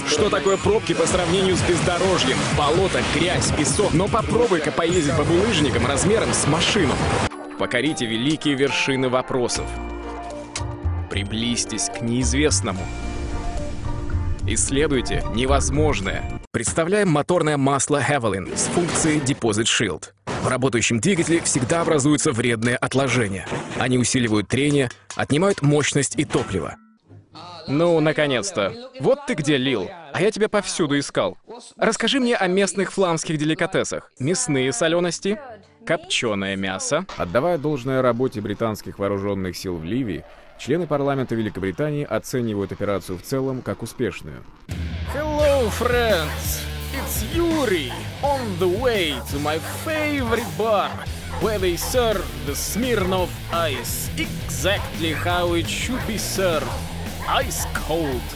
Что такое пробки по сравнению с бездорожьем? Болото, грязь, песок. Но попробуй-ка поездить по булыжникам размером с машину. Покорите великие вершины вопросов. Приблизьтесь к неизвестному. Исследуйте невозможное. Представляем моторное масло Havoline с функцией Deposit Shield. В работающем двигателе всегда образуются вредные отложения. Они усиливают трение, отнимают мощность и топливо. Ну, наконец-то. Вот ты где, Лил. А я тебя повсюду искал. Расскажи мне о местных фламских деликатесах. Мясные солености, копченое мясо. Отдавая должное работе британских вооруженных сил в Ливии, члены парламента Великобритании оценивают операцию в целом как успешную. Hello, friends! It's Yuri on the way to my favorite bar, where they serve the Smirnoff Ice exactly how it should be served. Ice cold.